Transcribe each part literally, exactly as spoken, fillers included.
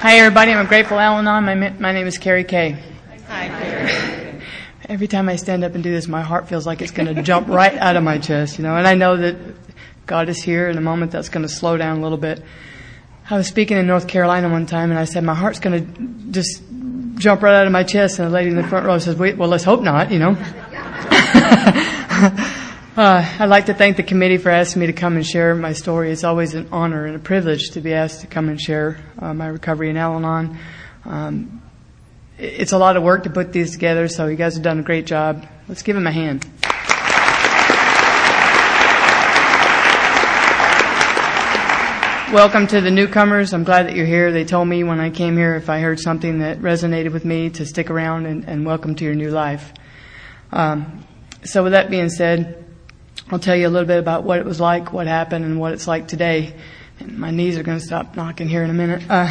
Hi, everybody. I'm a Grateful Al-Anon. My, my name is Carrie Kay. Hi, Carrie. Every time I stand up and do this, my heart feels like it's going to jump right out of my chest, you know. And I know that God is here. In a moment, that's going to slow down a little bit. I was speaking in North Carolina one time, and I said, my heart's going to just jump right out of my chest. And the lady in the front row says, wait, well, let's hope not, you know. Uh, I'd like to thank the committee for asking me to come and share my story. It's always an honor and a privilege to be asked to come and share uh, my recovery in Al-Anon. Um, it's a lot of work to put these together, so you guys have done a great job. Let's give them a hand. Welcome to the newcomers. I'm glad that you're here. They told me when I came here, if I heard something that resonated with me, to stick around, and, and welcome to your new life. Um, so with that being said, I'll tell you a little bit about what it was like, what happened, and what it's like today. And my knees are going to stop knocking here in a minute. Uh,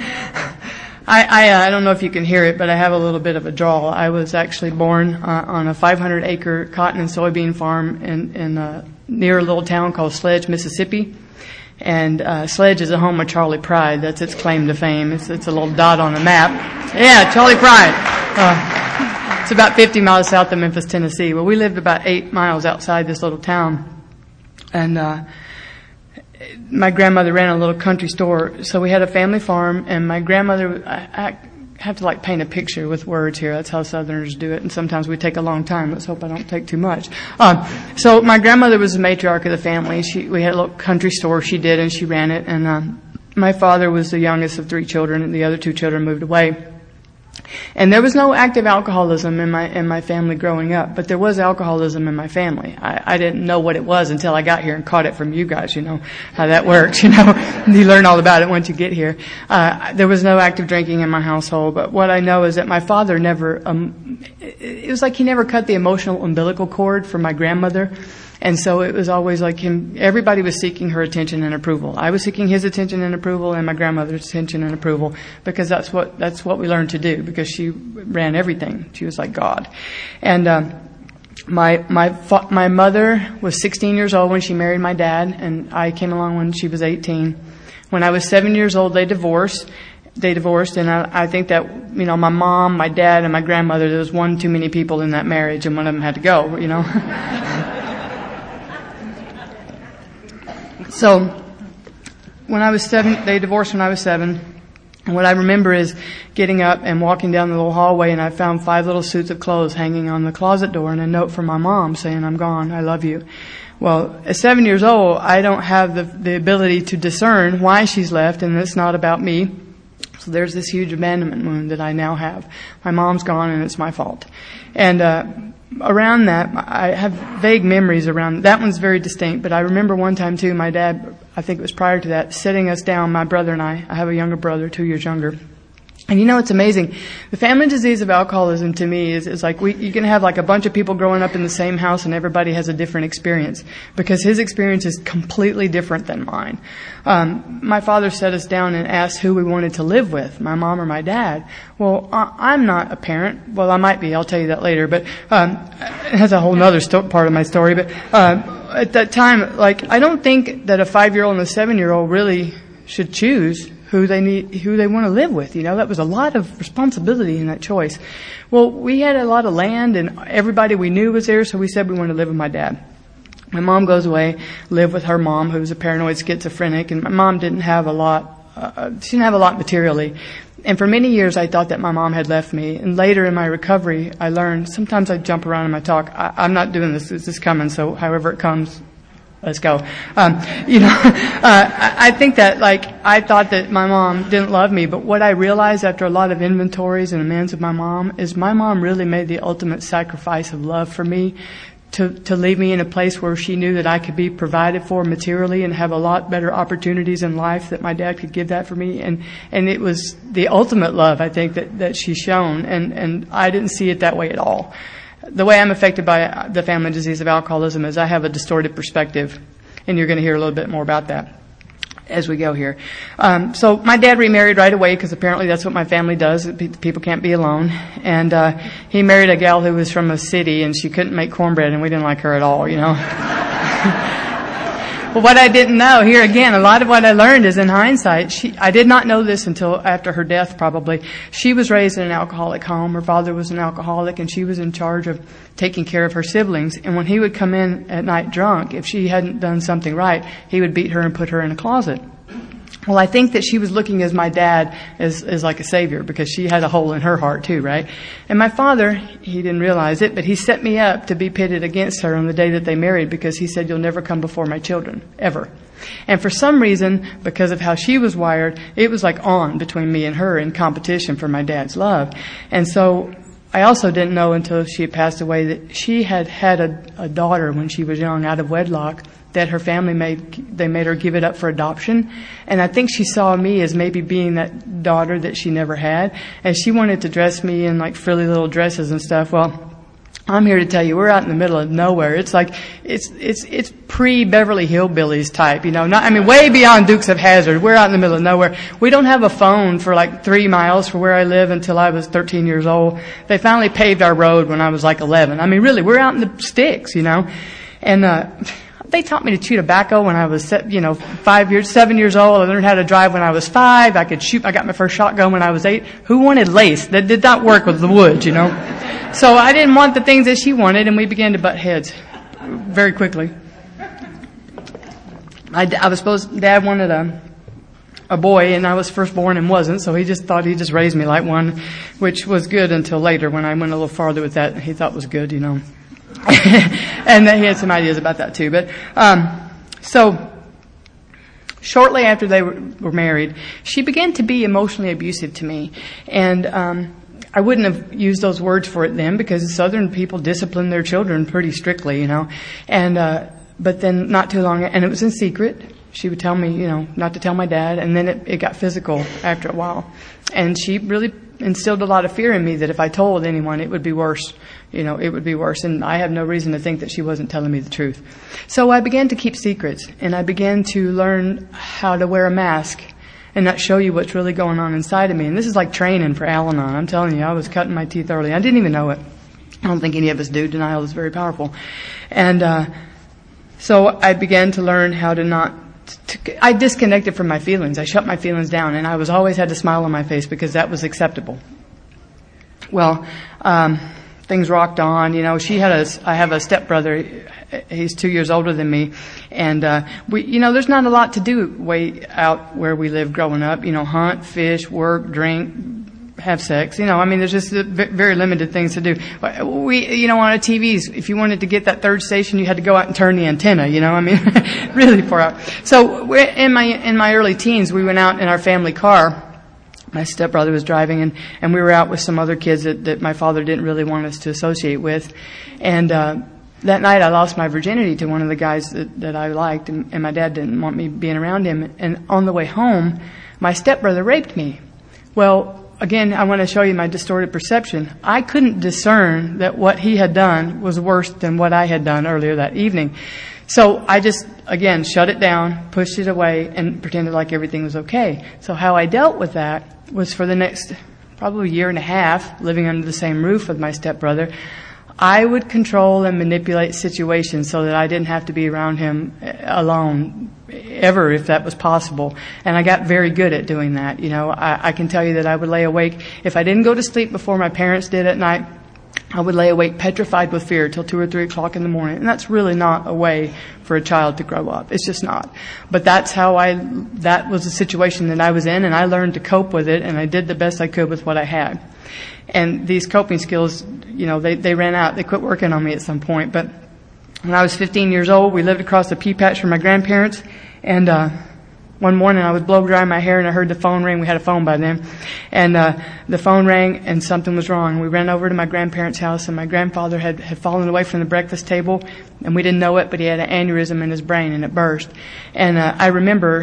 I, I, uh, I don't know if you can hear it, but I have a little bit of a drawl. I was actually born uh, on a five hundred acre cotton and soybean farm in, in uh, near a little town called Sledge, Mississippi. And uh, Sledge is the home of Charley Pride. That's its claim to fame. It's, it's a little dot on a map. Yeah, Charley Pride. Uh, It's about fifty miles south of Memphis, Tennessee. Well, we lived about eight miles outside this little town. And uh my grandmother ran a little country store. So we had a family farm, and my grandmother, I, I have to like paint a picture with words here. That's how Southerners do it. And sometimes we take a long time. Let's hope I don't take too much. Um, so my grandmother was the matriarch of the family. She, we had a little country store she did, and she ran it. And um, my father was the youngest of three children, and the other two children moved away. And there was no active alcoholism in my in my family growing up, but there was alcoholism in my family. I, I didn't know what it was until I got here and caught it from you guys, you know, how that works, you know. You learn all about it once you get here. Uh, there was no active drinking in my household, but what I know is that my father never, um, it, it was like he never cut the emotional umbilical cord for my grandmother. And so it was always like him, everybody was seeking her attention and approval. I was seeking his attention and approval, and my grandmother's attention and approval, because that's what, that's what we learned to do, because she ran everything. She was like God. And, um, my, my, my mother was sixteen years old when she married my dad, and I came along when she was eighteen. When I was seven years old, they divorced. They divorced, and I, I think that, you know, my mom, my dad, and my grandmother, there was one too many people in that marriage, and one of them had to go, you know. So, when I was seven, they divorced when I was seven. And what I remember is getting up and walking down the little hallway, and I found five little suits of clothes hanging on the closet door, and a note from my mom saying, "I'm gone, I love you." Well, at seven years old, I don't have the, the ability to discern why she's left, and it's not about me. So there's this huge abandonment wound that I now have. My mom's gone, and it's my fault. And, uh, around that, I have vague memories around, that one's very distinct, but I remember one time too, my dad, I think it was prior to that, sitting us down, my brother and I, I have a younger brother, two years younger. And you know, it's amazing. The family disease of alcoholism to me is, is like we, you can have like a bunch of people growing up in the same house and everybody has a different experience, because his experience is completely different than mine. Um, my father set us down and asked who we wanted to live with, my mom or my dad. Well, I, I'm not a parent. Well, I might be. I'll tell you that later. But um, it has a whole other sto- part of my story. But uh, at that time, like, I don't think that a five-year-old and a seven-year-old really should choose who they need, who they want to live with. You know, that was a lot of responsibility in that choice. Well, we had a lot of land and everybody we knew was there, so we said we wanted to live with my dad. My mom goes away, live with her mom, who was a paranoid schizophrenic, and my mom didn't have a lot, uh, she didn't have a lot materially. And for many years I thought that my mom had left me. And later in my recovery, I learned, sometimes I jump around in my talk. I, I'm not doing this, this is coming, so however it comes, let's go. Um, you know, uh, I think that, like, I thought that my mom didn't love me, but what I realized after a lot of inventories and amends with my mom is my mom really made the ultimate sacrifice of love for me to, to leave me in a place where she knew that I could be provided for materially and have a lot better opportunities in life, that my dad could give that for me. And, and it was the ultimate love, I think, that, that she's shown. And, and I didn't see it that way at all. The way I'm affected by the family disease of alcoholism is I have a distorted perspective, and you're going to hear a little bit more about that as we go here. Um, so my dad remarried right away, because apparently that's what my family does. People can't be alone. And uh, he married a gal who was from a city, and she couldn't make cornbread, and we didn't like her at all, you know. But what I didn't know, here again, a lot of what I learned is in hindsight. She, I did not know this until after her death, probably. She was raised in an alcoholic home. Her father was an alcoholic, and she was in charge of taking care of her siblings. And when he would come in at night drunk, if she hadn't done something right, he would beat her and put her in a closet. Well, I think that she was looking as my dad as, as like a savior, because she had a hole in her heart too, right? And my father, he didn't realize it, but he set me up to be pitted against her on the day that they married, because he said, "You'll never come before my children, ever." And for some reason, because of how she was wired, it was like on between me and her in competition for my dad's love. And so I also didn't know until she had passed away that she had had a, a daughter when she was young out of wedlock, that her family made, they made her give it up for adoption. And I think she saw me as maybe being that daughter that she never had. And she wanted to dress me in like frilly little dresses and stuff. Well, I'm here to tell you, we're out in the middle of nowhere. It's like, it's, it's, it's pre-Beverly Hillbillies type, you know, not, I mean, way beyond Dukes of Hazzard. We're out in the middle of nowhere. We don't have a phone for like three miles from where I live until I was thirteen years old. They finally paved our road when I was like eleven. I mean, really, we're out in the sticks, you know, and, uh, they taught me to chew tobacco when I was, you know, five years, seven years old. I learned how to drive when I was five. I could shoot. I got my first shotgun when I was eight. Who wanted lace? That did not work with the wood, you know. So I didn't want the things that she wanted, and we began to butt heads very quickly. I, I was supposed, Dad wanted a, a boy, and I was firstborn and wasn't, so he just thought he'd just raise me like one, which was good until later when I went a little farther with that. He thought was good, you know. And he had some ideas about that too. But um so shortly after they were, were married, she began to be emotionally abusive to me. And um I wouldn't have used those words for it then, because Southern people discipline their children pretty strictly, you know. And uh but then not too long, and it was in secret. She would tell me, you know, not to tell my dad, and then it, it got physical after a while. And she really instilled a lot of fear in me that if I told anyone, it would be worse. You know, it would be worse. And I have no reason to think that she wasn't telling me the truth. So I began to keep secrets, and I began to learn how to wear a mask and not show you what's really going on inside of me. And this is like training for Al-Anon. I'm telling you, I was cutting my teeth early. I didn't even know it. I don't think any of us do. Denial is very powerful. And uh so I began to learn how to not To, I disconnected from my feelings. I shut my feelings down, and I was always had a smile on my face because that was acceptable. Well, um, things rocked on. You know, she had a. I have a stepbrother. He's two years older than me, and uh, we. You know, there's not a lot to do way out where we live growing up. You know, hunt, fish, work, drink, have sex. You know, I mean, there's just very limited things to do. We, you know, on our T Vs, if you wanted to get that third station, you had to go out and turn the antenna. You know, I mean, really far out. So we're, in my in my early teens, we went out in our family car. My stepbrother was driving, and and we were out with some other kids that that my father didn't really want us to associate with, and. uh That night I lost my virginity to one of the guys that, that I liked, and, and my dad didn't want me being around him. And on the way home, my stepbrother raped me. Well, again, I want to show you my distorted perception. I couldn't discern that what he had done was worse than what I had done earlier that evening. So I just, again, shut it down, pushed it away, and pretended like everything was okay. So how I dealt with that was for the next probably year and a half, living under the same roof with my stepbrother, I would control and manipulate situations so that I didn't have to be around him alone ever, if that was possible. And I got very good at doing that. You know, I, I can tell you that I would lay awake. If I didn't go to sleep before my parents did at night, I would lay awake petrified with fear till two or three o'clock in the morning. And that's really not a way for a child to grow up. It's just not. But that's how I, that was the situation that I was in, and I learned to cope with it, and I did the best I could with what I had. And these coping skills, you know, they, they ran out. They quit working on me at some point. But when I was fifteen years old, we lived across the pea patch from my grandparents. And uh one morning I was blow drying my hair, and I heard the phone ring. We had a phone by then. And uh the phone rang, and something was wrong. We ran over to my grandparents' house, and my grandfather had, had fallen away from the breakfast table. And we didn't know it, but he had an aneurysm in his brain, and it burst. And uh I remember...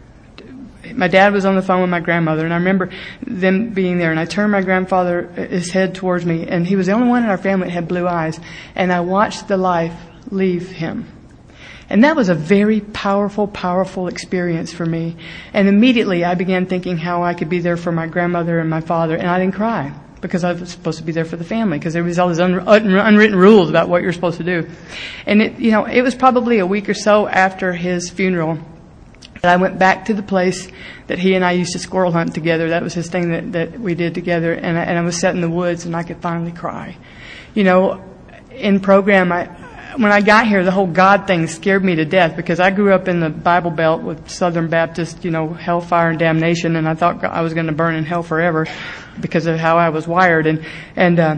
My dad was on the phone with my grandmother, and I remember them being there, and I turned my grandfather, his head towards me, and he was the only one in our family that had blue eyes, and I watched the life leave him. And that was a very powerful, powerful experience for me. And immediately I began thinking how I could be there for my grandmother and my father, and I didn't cry. because I was supposed to be there for the family, because there was all these un- un- unwritten rules about what you're supposed to do. And it, you know, it was probably a week or so after his funeral that I went back to the place that he and I used to squirrel hunt together. That was his thing that, that we did together. And I, and I was set in the woods, and I could finally cry. You know, in program, I, when I got here, the whole God thing scared me to death, because I grew up in the Bible Belt with Southern Baptist, you know, hellfire and damnation, and I thought I was going to burn in hell forever because of how I was wired. And, and, uh,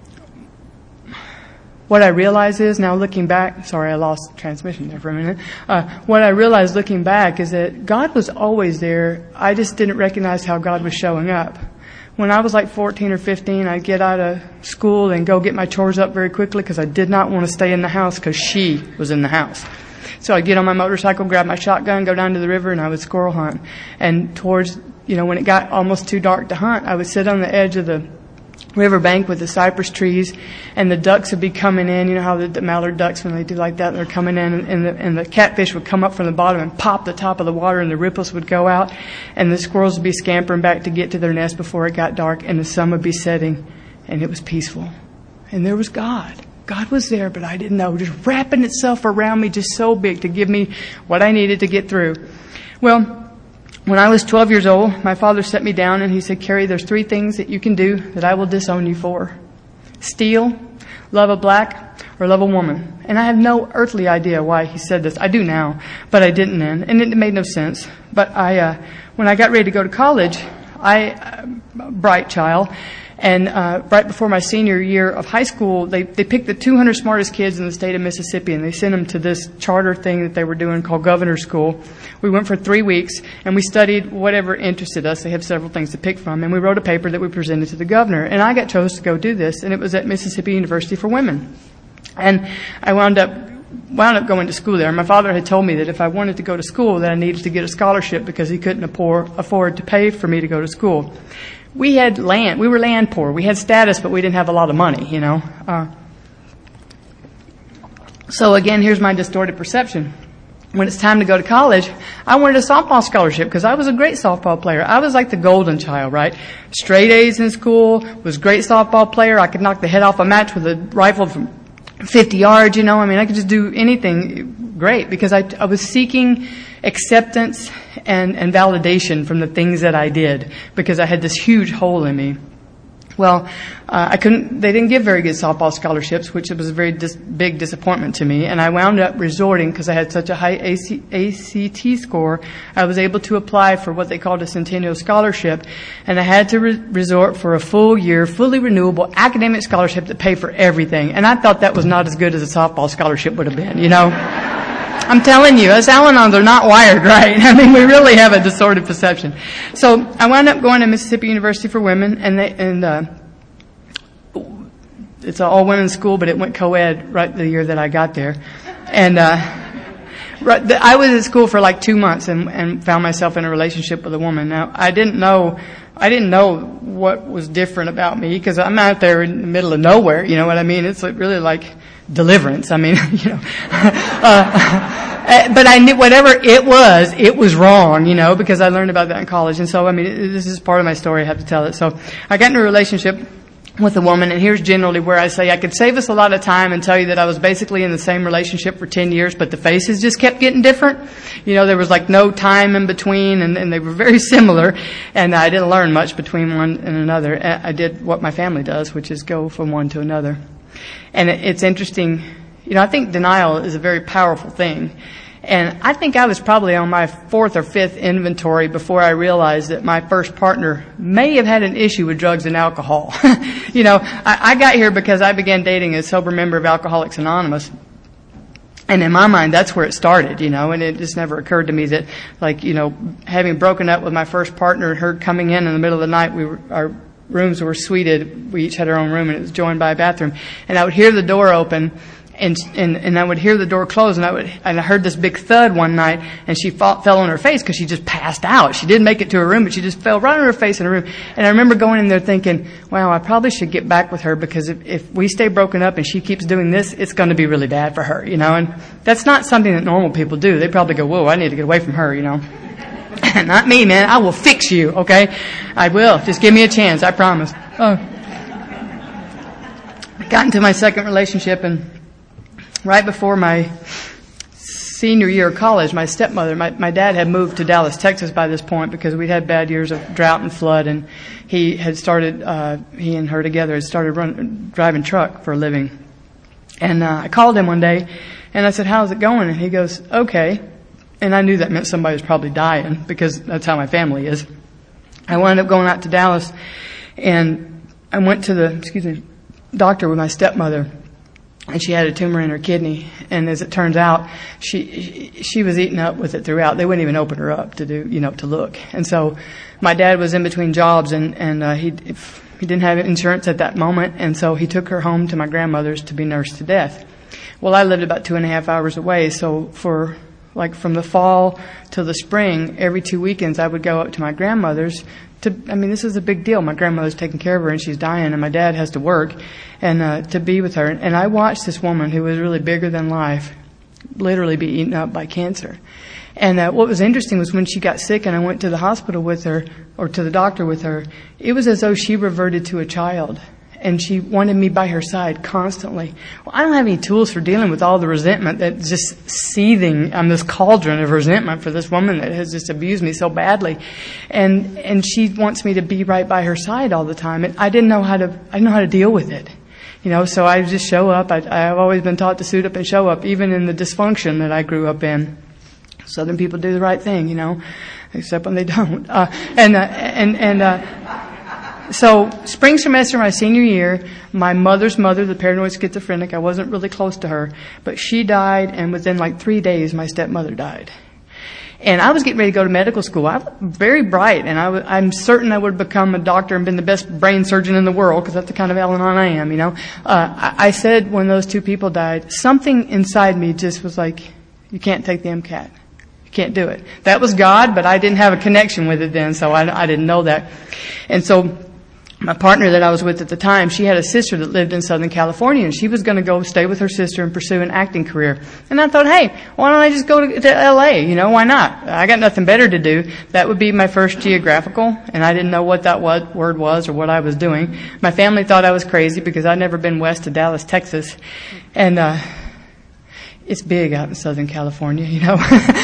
what I realize is, now looking back, sorry, I lost transmission there for a minute. Uh, what I realized looking back is that God was always there. I just didn't recognize how God was showing up. When I was like fourteen or fifteen, I'd get out of school and go get my chores up very quickly because I did not want to stay in the house because she was in the house. So I'd get on my motorcycle, grab my shotgun, go down to the river, and I would squirrel hunt. And towards, you know, when it got almost too dark to hunt, I would sit on the edge of the riverbank with the cypress trees, and the ducks would be coming in. You know how the, the mallard ducks, when they do like that, they're coming in, and, and, the, and the catfish would come up from the bottom and pop the top of the water, and the ripples would go out, and the squirrels would be scampering back to get to their nest before it got dark, and the sun would be setting, and it was peaceful. And there was God. God was there, but I didn't know, just wrapping itself around me just so big to give me what I needed to get through. Well, when I was twelve years old, my father set me down and he said, Carrie, there's three things that you can do that I will disown you for. Steal, love a black, or love a woman. And I have no earthly idea why he said this. I do now, but I didn't then. And it made no sense. But I, uh, when I got ready to go to college, I, uh, bright child, and uh right before my senior year of high school, they they picked the two hundred smartest kids in the state of Mississippi, and they sent them to this charter thing that they were doing called Governor's School. We went for three weeks, and we studied whatever interested us. They have several things to pick from, and we wrote a paper that we presented to the governor. And I got chosen to go do this, and it was at Mississippi University for Women. And I wound up wound up going to school there. My father had told me that if I wanted to go to school, that I needed to get a scholarship because he couldn't afford afford to pay for me to go to school. We had land. We were land poor. We had status, but we didn't have a lot of money, you know. Uh, so again, here's my distorted perception. When it's time to go to college, I wanted a softball scholarship because I was a great softball player. I was like the golden child, right? Straight A's in school, was a great softball player. I could knock the head off a match with a rifle from fifty yards, you know. I mean, I could just do anything great because I, I was seeking acceptance and, and validation from the things that I did because I had this huge hole in me. Well, uh, I couldn't, they didn't give very good softball scholarships, which was a very dis- big disappointment to me. And I wound up resorting, because I had such a high A C, A C T score, I was able to apply for what they called a Centennial Scholarship. And I had to re- resort for a full year, fully renewable academic scholarship that paid for everything. And I thought that was not as good as a softball scholarship would have been, you know. I'm telling you, us Al-Anons are not wired right. I mean, we really have a distorted perception. So I wound up going to Mississippi University for Women, and they, and uh, it's an all-women's school, but it went co-ed right the year that I got there. And uh, right, the, I was at school for like two months and, and found myself in a relationship with a woman. Now, I didn't know, I didn't know what was different about me because I'm out there in the middle of nowhere. You know what I mean? It's like really like deliverance. I mean, you know, uh, but I knew whatever it was, it was wrong, you know, because I learned about that in college. And so, I mean, this is part of my story. I have to tell it. So I got into a relationship with a woman, and here's generally where I say I could save us a lot of time and tell you that I was basically in the same relationship for ten years, but the faces just kept getting different. You know, there was like no time in between, and, and they were very similar, and I didn't learn much between one and another. I did what my family does, which is go from one to another. And it's interesting, you know, I think denial is a very powerful thing. And I think I was probably on my fourth or fifth inventory before I realized that my first partner may have had an issue with drugs and alcohol. You know, I, I got here because I began dating a sober member of Alcoholics Anonymous. And in my mind, that's where it started, you know, and it just never occurred to me that, like, you know, having broken up with my first partner and her coming in in the middle of the night, we were, our rooms were suited. We each had our own room, and it was joined by a bathroom. And I would hear the door open, and and, and I would hear the door close, and I would and I heard this big thud one night, and she fall, fell on her face because she just passed out. She didn't make it to her room, but she just fell right on her face in her room. And I remember going in there thinking, wow, I probably should get back with her, because if, if we stay broken up and she keeps doing this, it's going to be really bad for her, you know. And that's not something that normal people do. They probably go, whoa, I need to get away from her, you know. Not me, man. I will fix you, okay? I will. Just give me a chance. I promise. Oh. got into my second relationship, and right before my senior year of college, my stepmother, my, my dad had moved to Dallas, Texas by this point because we'd had bad years of drought and flood, and he had started, uh, he and her together had started run, driving truck for a living. And uh, I called him one day, and I said, how's it going? And he goes, okay. And I knew that meant somebody was probably dying because that's how my family is. I wound up going out to Dallas, and I went to the, excuse me, doctor with my stepmother. And she had a tumor in her kidney, and as it turns out, she she was eaten up with it throughout. They wouldn't even open her up to do, you know, to look. And so, my dad was in between jobs, and and uh, he he didn't have insurance at that moment, and so he took her home to my grandmother's to be nursed to death. Well, I lived about two and a half hours away, so for like from the fall till the spring, every two weekends, I would go up to my grandmother's. To, I mean, this is a big deal. My grandmother's taking care of her, and she's dying, and my dad has to work, and uh, to be with her. And I watched this woman who was really bigger than life literally be eaten up by cancer. And uh, what was interesting was when she got sick and I went to the hospital with her, or to the doctor with her, it was as though she reverted to a child. And she wanted me by her side constantly. Well, I don't have any tools for dealing with all the resentment that's just seething on this cauldron of resentment for this woman that has just abused me so badly. And and she wants me to be right by her side all the time. And I didn't know how to I didn't know how to deal with it. You know, so I just show up. I, I've always been taught to suit up and show up, even in the dysfunction that I grew up in. Southern people do the right thing, you know, except when they don't. Uh, and uh, and and. Uh, So, spring semester, my senior year, my mother's mother, the paranoid schizophrenic, I wasn't really close to her, but she died, and within like three days, my stepmother died. And I was getting ready to go to medical school. I was very bright, and I w- I'm certain I would have become a doctor and been the best brain surgeon in the world, because that's the kind of Al-Anon I am, you know. Uh, I-, I said when those two people died, something inside me just was like, you can't take the MCAT. You can't do it. That was God, but I didn't have a connection with it then, so I, I didn't know that. And so, my partner that I was with at the time, she had a sister that lived in Southern California, and she was going to go stay with her sister and pursue an acting career. And I thought, hey, why don't I just go to, to L A? You know, why not? I got nothing better to do. That would be my first geographical, and I didn't know what that what word was or what I was doing. My family thought I was crazy because I'd never been west of Dallas, Texas. And, uh, it's big out in Southern California, you know.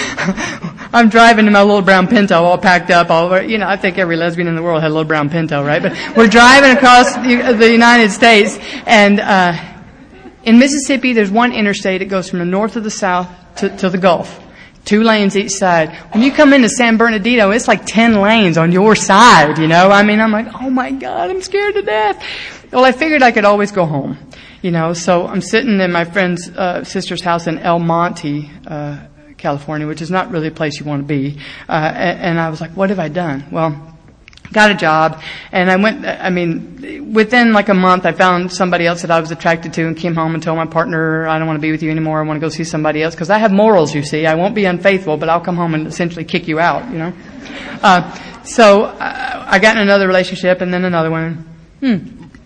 I'm driving in my little brown Pinto all packed up. All, you know, I think every lesbian in the world had a little brown Pinto, right? But we're driving across the, the United States, and uh in Mississippi, there's one interstate that goes from the north to the south to, to the Gulf. Two lanes each side. When you come into San Bernardino, it's like ten lanes on your side, you know. I mean, I'm like, oh my God, I'm scared to death. Well, I figured I could always go home, you know. So I'm sitting in my friend's uh, sister's house in El Monte, uh, California, which is not really a place you want to be. Uh, and, and I was like, what have I done? Well, got a job, and I went, I mean, within like a month, I found somebody else that I was attracted to and came home and told my partner, I don't want to be with you anymore, I want to go see somebody else, because I have morals, you see. I won't be unfaithful, but I'll come home and essentially kick you out, you know. Uh, so uh, I got in another relationship, and then another one. Hmm.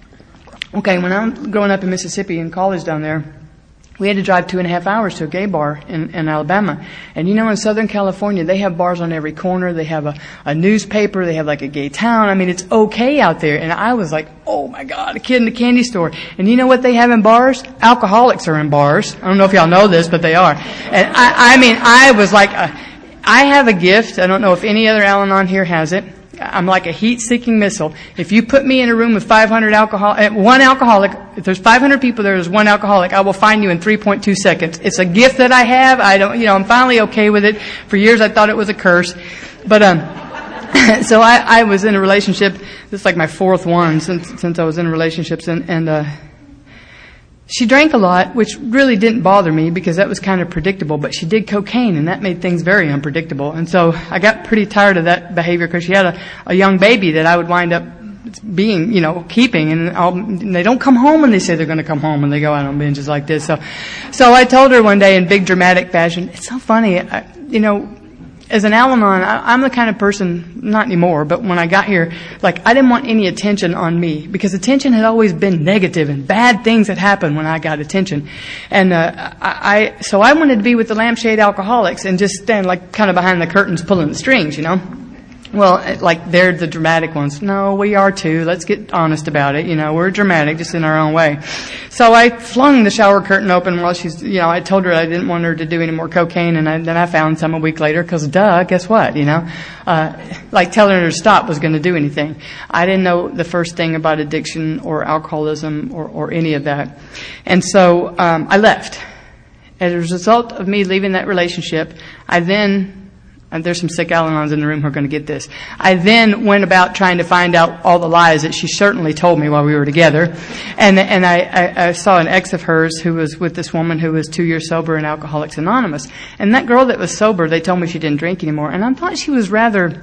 Okay, when I was growing up in Mississippi in college down there, we had to drive two and a half hours to a gay bar in, in Alabama. And you know, in Southern California, they have bars on every corner. They have a, a newspaper. They have like a gay town. I mean, it's okay out there. And I was like, oh my God, a kid in a candy store. And you know what they have in bars? Alcoholics are in bars. I don't know if y'all know this, but they are. And I, I mean, I was like, a, I have a gift. I don't know if any other Al-Anon here has it. I'm like a heat-seeking missile. If you put me in a room with five hundred alcohol, one alcoholic, if there's five hundred people there, there's one alcoholic, I will find you in three point two seconds. It's a gift that I have. I don't, you know, I'm finally okay with it. For years I thought it was a curse. But, um, so I, I was in a relationship. This is like my fourth one since, since I was in relationships, and, and, uh, she drank a lot, which really didn't bother me because that was kind of predictable, but she did cocaine, and that made things very unpredictable. And so I got pretty tired of that behavior because she had a, a young baby that I would wind up being, you know, keeping, and, I'll, and they don't come home when they say they're going to come home, and they go out on binges like this. So, so I told her one day in big dramatic fashion, it's so funny, I, you know, as an Al-Anon, I, I'm the kind of person, not anymore, but when I got here, like, I didn't want any attention on me, because attention had always been negative, and bad things had happened when I got attention. And, uh, I, I, so I wanted to be with the lampshade alcoholics and just stand, like, kind of behind the curtains pulling the strings, you know. Well, like they're the dramatic ones. No, we are too. Let's get honest about it. You know, we're dramatic just in our own way. So I flung the shower curtain open while she's, you know, I told her I didn't want her to do any more cocaine, and I, then I found some a week later because, duh, guess what, you know? Uh, like telling her to stop was going to do anything. I didn't know the first thing about addiction or alcoholism or, or any of that. And so um, I left. As a result of me leaving that relationship, I then... and there's some sick Al-Anons in the room who are going to get this. I then went about trying to find out all the lies that she certainly told me while we were together. And and I, I, I saw an ex of hers who was with this woman who was two years sober in Alcoholics Anonymous. And that girl that was sober, they told me she didn't drink anymore. And I thought she was rather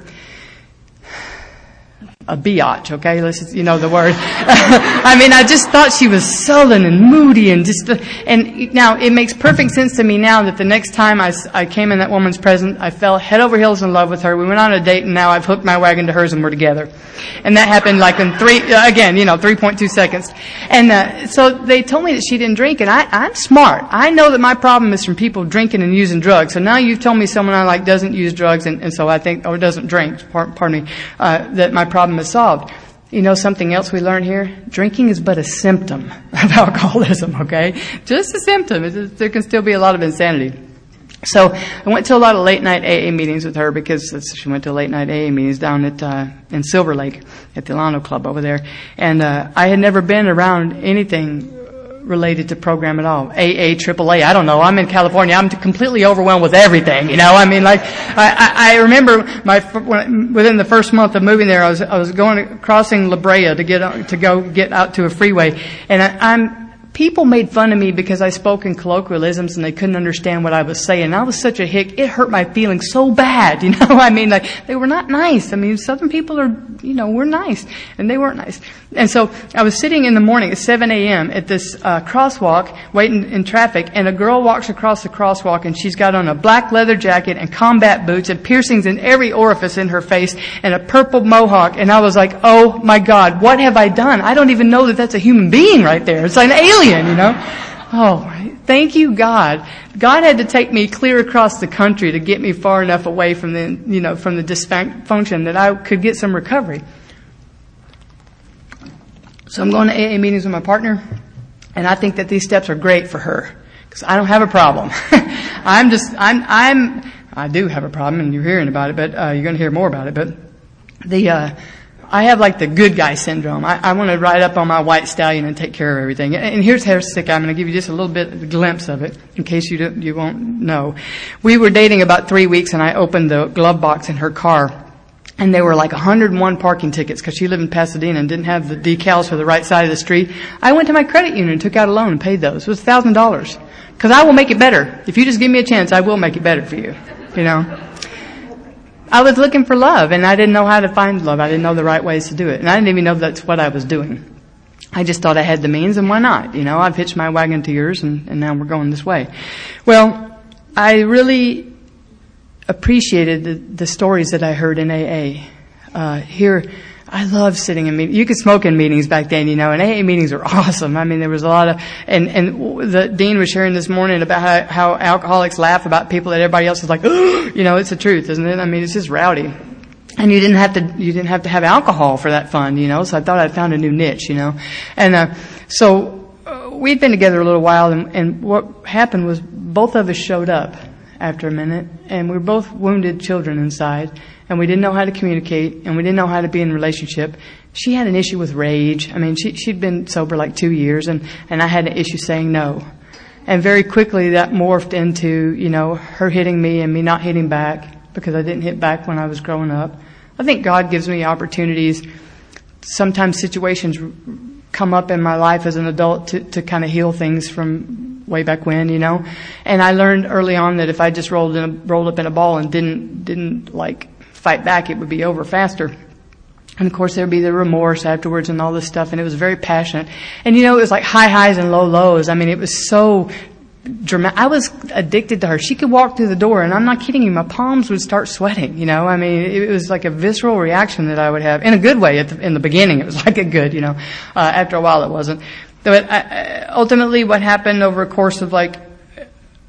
a biatch, okay? Let's just, you know the word. I mean, I just thought she was sullen and moody and just, and now it makes perfect sense to me now that the next time I, I came in that woman's presence, I fell head over heels in love with her. We went on a date, and now I've hooked my wagon to hers and we're together. And that happened like in three, again, you know, three point two seconds. And uh, so they told me that she didn't drink, and I, I'm smart. I know that my problem is from people drinking and using drugs. So now you've told me someone I like doesn't use drugs, and, and so I think, or doesn't drink, pardon me, uh, that my problem is solved. You know something else we learn here? Drinking is but a symptom of alcoholism, okay? Just a symptom. It's, there can still be a lot of insanity. So I went to a lot of late night A A meetings with her because she went to late night A A meetings down at uh, in Silver Lake at the Alano Club over there. And uh, I had never been around anything related to program at all. A A, triple A, I don't know. I'm in California. I'm completely overwhelmed with everything, you know. I mean, like, I, I, I remember my, when, within the first month of moving there, I was, I was going, crossing La Brea to get, to go get out to a freeway. And I, I'm, people made fun of me because I spoke in colloquialisms and they couldn't understand what I was saying. I was such a hick. It hurt my feelings so bad, you know. I mean, like, they were not nice. I mean, Southern people are, you know, we're nice. And they weren't nice. And so I was sitting in the morning at seven a.m. at this uh, crosswalk waiting in traffic, and a girl walks across the crosswalk, and she's got on a black leather jacket and combat boots and piercings in every orifice in her face and a purple mohawk. And I was like, oh my God, what have I done? I don't even know that that's a human being right there. It's like an alien, you know. Oh, thank you, God. God had to take me clear across the country to get me far enough away from the, you know, from the dysfunction that I could get some recovery. So I'm going to A A meetings with my partner, and I think that these steps are great for her because I don't have a problem. I'm just, I'm, I'm, I do have a problem, and you're hearing about it, but uh, you're going to hear more about it. But the, uh, I have like the good guy syndrome. I, I want to ride up on my white stallion and take care of everything. And here's how sick. I'm going to give you just a little bit of a glimpse of it in case you don't, you won't know. We were dating about three weeks, and I opened the glove box in her car. And there were like one hundred one parking tickets because she lived in Pasadena and didn't have the decals for the right side of the street. I went to my credit union and took out a loan and paid those. It was one thousand dollars. Because I will make it better. If you just give me a chance, I will make it better for you. You know? I was looking for love, and I didn't know how to find love. I didn't know the right ways to do it. And I didn't even know that's what I was doing. I just thought I had the means, and why not? You know, I've hitched my wagon to yours, and, and now we're going this way. Well, I really appreciated the, the stories that I heard in A A. Uh, here, I love sitting in meetings. You could smoke in meetings back then, you know, and A A meetings were awesome. I mean, there was a lot of, and, and the dean was sharing this morning about how, how alcoholics laugh about people that everybody else is like, oh, you know, it's the truth, isn't it? I mean, it's just rowdy. And you didn't have to, you didn't have to have alcohol for that fun, you know, so I thought I'd found a new niche, you know. And, uh, so, uh, we'd been together a little while, and, and what happened was both of us showed up after a minute, and we were both wounded children inside, and we didn't know how to communicate, and we didn't know how to be in a relationship. She had an issue with rage. I mean, she, she'd been sober like two years, and, and I had an issue saying no. And very quickly that morphed into, you know, her hitting me and me not hitting back because I didn't hit back when I was growing up. I think God gives me opportunities. Sometimes situations come up in my life as an adult to, to kind of heal things from way back when, you know. And I learned early on that if I just rolled in a, rolled up in a ball and didn't didn't like fight back, it would be over faster. And of course there'd be the remorse afterwards and all this stuff, and it was very passionate. And you know, it was like high highs and low lows. I mean, it was so dramatic. I was addicted to her. She could walk through the door, and I'm not kidding you, my palms would start sweating, you know. I mean, it was like a visceral reaction that I would have, in a good way. At the, in the beginning, it was like a good, you know. Uh, after a while, it wasn't. But I, ultimately, what happened over a course of like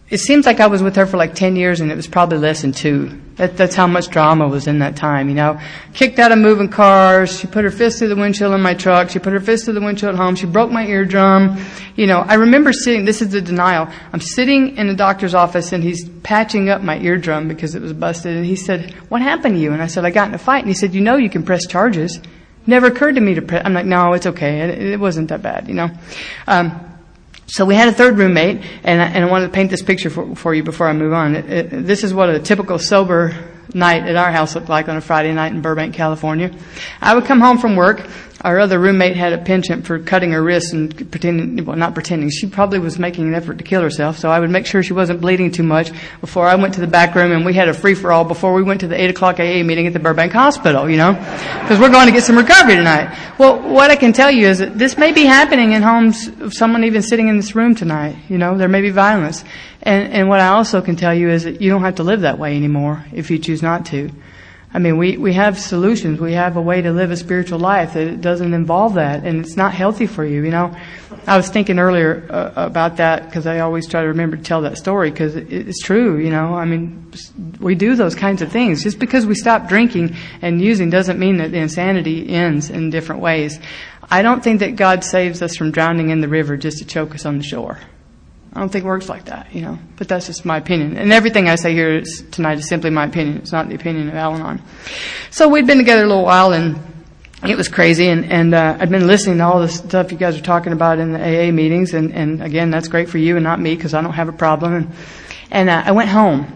it seems like I was with her for like ten years, and it was probably less than two. That, that's how much drama was in that time, you know. Kicked out of moving cars. She put her fist through the windshield in my truck. She put her fist through the windshield at home. She broke my eardrum. You know, I remember sitting, this is the denial. I'm sitting in the doctor's office, and he's patching up my eardrum because it was busted. And he said, "What happened to you?" And I said, "I got in a fight." And he said, "You know you can press charges." Never occurred to me to press. I'm like, "No, it's okay. It, it wasn't that bad, you know." Um, So we had a third roommate, and I, and I wanted to paint this picture for, for you before I move on. It, it, this is what a typical sober night at our house looked like on a Friday night in Burbank, California. I would come home from work. Our other roommate had a penchant for cutting her wrist and pretending, well, not pretending. She probably was making an effort to kill herself, so I would make sure she wasn't bleeding too much before I went to the back room, and we had a free-for-all before we went to the eight o'clock A A meeting at the Burbank Hospital, you know, because we're going to get some recovery tonight. Well, what I can tell you is that this may be happening in homes of someone even sitting in this room tonight, you know. There may be violence. And, and what I also can tell you is that you don't have to live that way anymore if you choose not to. I mean, we, we have solutions. We have a way to live a spiritual life that it doesn't involve that, and it's not healthy for you, you know. I was thinking earlier uh, about that because I always try to remember to tell that story because it, it's true, you know. I mean, we do those kinds of things. Just because we stop drinking and using doesn't mean that the insanity ends in different ways. I don't think that God saves us from drowning in the river just to choke us on the shore. I don't think it works like that, you know. But that's just my opinion. And everything I say here is, tonight is simply my opinion. It's not the opinion of Al-Anon. So we'd been together a little while, and it was crazy. And, and uh, I'd been listening to all the stuff you guys are talking about in the A A meetings. And, and again, that's great for you and not me because I don't have a problem. And, and uh, I went home.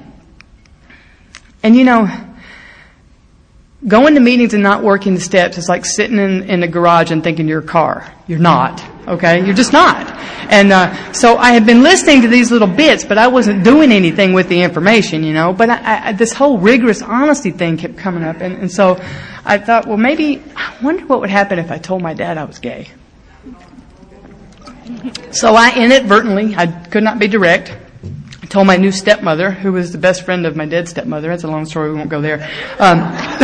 And, you know, going to meetings and not working the steps is like sitting in, in a garage and thinking you're a car. You're not. Okay? You're just not. And uh so I had been listening to these little bits, but I wasn't doing anything with the information, you know. But I, I, this whole rigorous honesty thing kept coming up. And, and so I thought, well, maybe, I wonder what would happen if I told my dad I was gay. So I inadvertently, I could not be direct, I told my new stepmother, who was the best friend of my dead stepmother. That's a long story. We won't go there. Um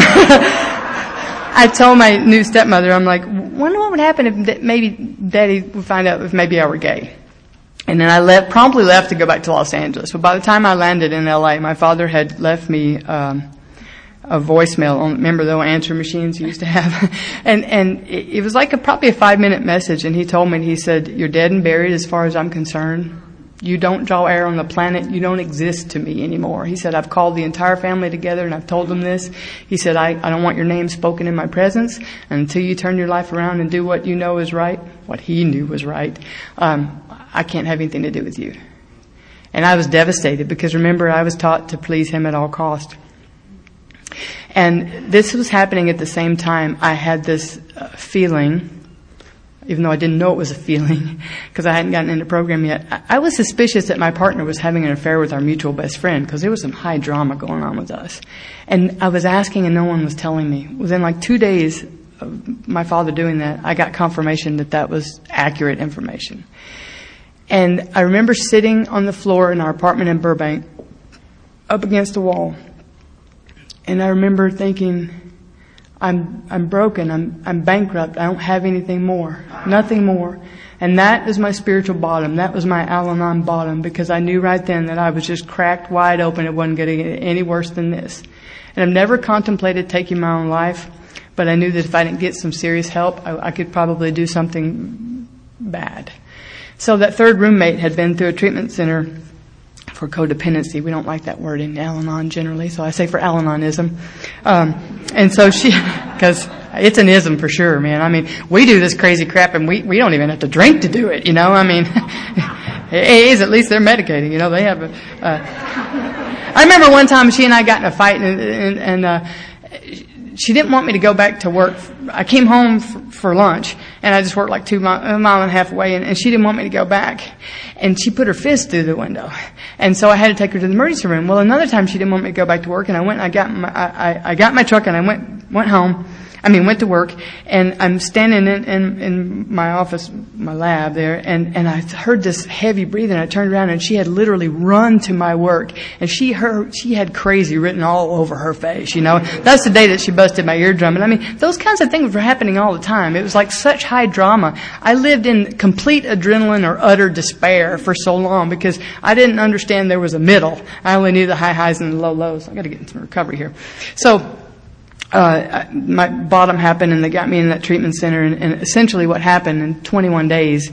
I told my new stepmother, I'm like, wonder what would happen if maybe Daddy would find out if maybe I were gay. And then I left, promptly left to go back to Los Angeles. But by the time I landed in L A, my father had left me um, a voicemail on, remember those answer machines you used to have? and and it, it was like a, probably a five-minute message. And he told me, he said, "You're dead and buried as far as I'm concerned. You don't draw air on the planet. You don't exist to me anymore." He said, "I've called the entire family together and I've told them this." He said, I, I don't want your name spoken in my presence. And until you turn your life around and do what you know is right, what he knew was right, um, I can't have anything to do with you. And I was devastated because, remember, I was taught to please him at all cost. And this was happening at the same time I had this uh, feeling, even though I didn't know it was a feeling because I hadn't gotten into program yet. I was suspicious that my partner was having an affair with our mutual best friend because there was some high drama going on with us. And I was asking and no one was telling me. Within like two days of my father doing that, I got confirmation that that was accurate information. And I remember sitting on the floor in our apartment in Burbank up against a wall. And I remember thinking, I'm, I'm broken. I'm, I'm bankrupt. I don't have anything more. Nothing more. And that is my spiritual bottom. That was my Al-Anon bottom because I knew right then that I was just cracked wide open. It wasn't going to get any worse than this. And I've never contemplated taking my own life, but I knew that if I didn't get some serious help, I, I could probably do something bad. So that third roommate had been through a treatment center for codependency. We don't like that word in Al-Anon generally, so I say for Al-Anonism. Um, and so she, because it's an ism for sure, man. I mean, we do this crazy crap and we, we don't even have to drink to do it, you know? I mean, A As, at least they're medicating, you know? They have a, uh, I remember one time she and I got in a fight and, and, and uh, she didn't want me to go back to work. I came home for, for lunch, and I just worked like two mile, a mile and a half away, and, and she didn't want me to go back. And she put her fist through the window. And so I had to take her to the emergency room. Well, another time she didn't want me to go back to work, and I went and I got my, I, I got my truck and I went, went home. I mean, went to work, and I'm standing in, in, in my office, my lab there, and, and I heard this heavy breathing. I turned around, and she had literally run to my work, and she her she had crazy written all over her face, you know. That's the day that she busted my eardrum. And I mean, those kinds of things were happening all the time. It was like such high drama. I lived in complete adrenaline or utter despair for so long because I didn't understand there was a middle. I only knew the high highs and the low lows. I got to get some recovery here. So, uh, my bottom happened, and they got me in that treatment center. And, and essentially, what happened in twenty-one days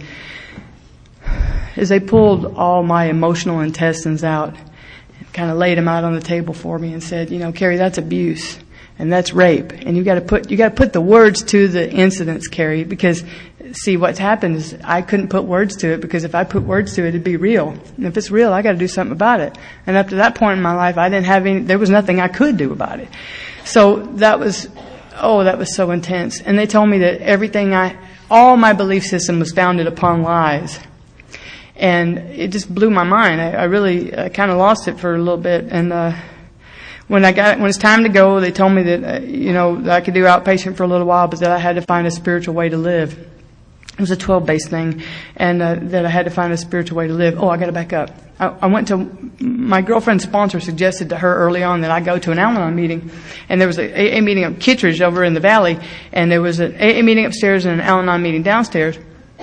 is they pulled all my emotional intestines out, and kind of laid them out on the table for me, and said, "You know, Carrie, that's abuse, and that's rape, and you got to put you got to put the words to the incidents, Carrie, because." See, what's happened is I couldn't put words to it because if I put words to it, it'd be real. And if it's real, I got to do something about it. And up to that point in my life, I didn't have any, there was nothing I could do about it. So that was, oh, that was so intense. And they told me that everything I, all my belief system was founded upon lies. And it just blew my mind. I, I really uh, kind of lost it for a little bit. And, uh, When I got, when it's time to go, they told me that, uh, you know, that I could do outpatient for a little while, but that I had to find a spiritual way to live. It was a twelve-base thing, and uh, that I had to find a spiritual way to live. Oh, I got to back up. I, I went to, my girlfriend's sponsor suggested to her early on that I go to an Al-Anon meeting, and there was an A A meeting at Kittredge over in the valley, and there was an A A meeting upstairs and an Al-Anon meeting downstairs.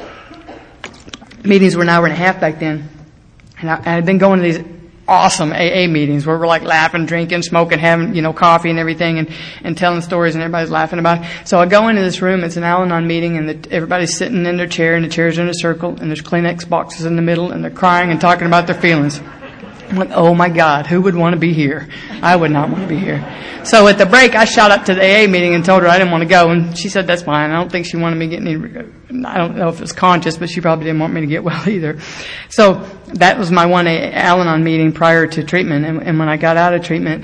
Meetings were an hour and a half back then, and I, I had been going to these awesome A A meetings where we're like laughing, drinking, smoking, having, you know, coffee and everything, and, and telling stories, and everybody's laughing about it. So I go into this room, it's an Al-Anon meeting, and the, everybody's sitting in their chair, and the chairs are in a circle, and there's Kleenex boxes in the middle, and they're crying and talking about their feelings. I'm like, oh my God, who would want to be here? I would not want to be here. So at the break, I shot up to the A A meeting and told her I didn't want to go, and she said that's fine. I don't think she wanted me getting any, I don't know if it was conscious, but she probably didn't want me to get well either. So that was my one Al-Anon meeting prior to treatment, and, and when I got out of treatment,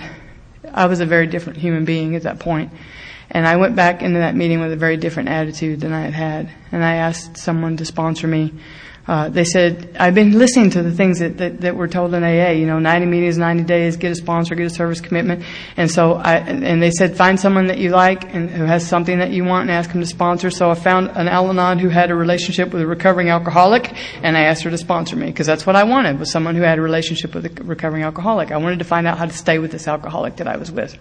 I was a very different human being at that point. And I went back into that meeting with a very different attitude than I had had, and I asked someone to sponsor me. Uh, they said, I've been listening to the things that, that, that were told in A A, you know, ninety meetings, ninety days, get a sponsor, get a service commitment. And so I, and they said, find someone that you like and who has something that you want and ask them to sponsor. So I found an Al-Anon who had a relationship with a recovering alcoholic, and I asked her to sponsor me because that's what I wanted, was someone who had a relationship with a recovering alcoholic. I wanted to find out how to stay with this alcoholic that I was with.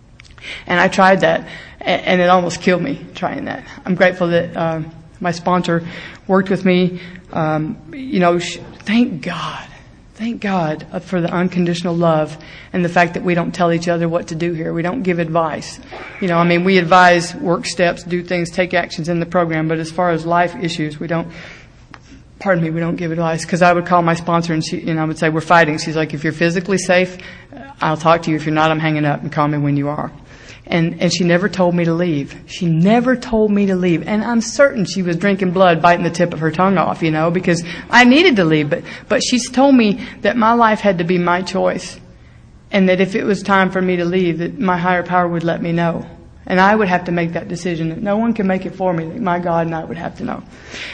And I tried that, and it almost killed me trying that. I'm grateful that, uh, my sponsor worked with me. Um, you know, sh- thank God, thank God for the unconditional love and the fact that we don't tell each other what to do here. We don't give advice. You know, I mean, we advise, work steps, do things, take actions in the program, but as far as life issues, we don't, pardon me, we don't give advice. Because I would call my sponsor and she, and I would say, we're fighting. She's like, if you're physically safe, I'll talk to you. If you're not, I'm hanging up, and call me when you are. And, and she never told me to leave. She never told me to leave. And I'm certain she was drinking blood, biting the tip of her tongue off, you know, because I needed to leave. But, but she's told me that my life had to be my choice. And that if it was time for me to leave, that my higher power would let me know. And I would have to make that decision. That no one can make it for me. That my God and I would have to know.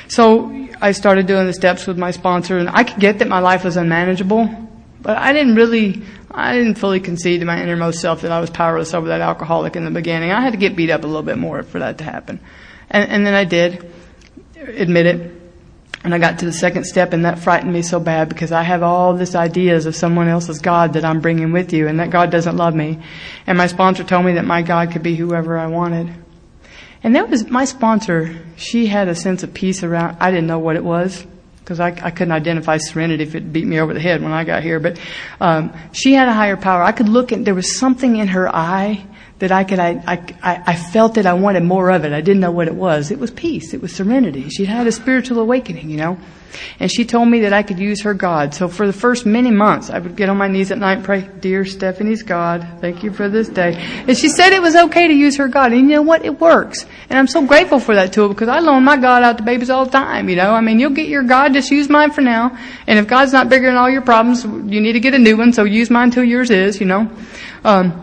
So I started doing the steps with my sponsor. And I could get that my life was unmanageable. But I didn't really, I didn't fully concede to my innermost self that I was powerless over that alcoholic in the beginning. I had to get beat up a little bit more for that to happen. And, and then I did admit it. And I got to the second step, and that frightened me so bad because I have all these ideas of someone else's God that I'm bringing with you, and that God doesn't love me. And my sponsor told me that my God could be whoever I wanted. And that was my sponsor. She had a sense of peace around, I didn't know what it was. Because I, I couldn't identify serenity if it beat me over the head when I got here. But um, she had a higher power. I could look, and there was something in her eye that I could, I, I, I felt it. I wanted more of it. I didn't know what it was. It was peace. It was serenity. She had a spiritual awakening, you know. And she told me that I could use her God. So for the first many months, I would get on my knees at night and pray, dear Stephanie's God, thank you for this day. And she said it was okay to use her God. And you know what? It works. And I'm so grateful for that tool because I loan my God out to babies all the time, you know. I mean, you'll get your God, just use mine for now. And if God's not bigger than all your problems, you need to get a new one, so use mine till yours is, you know. Um,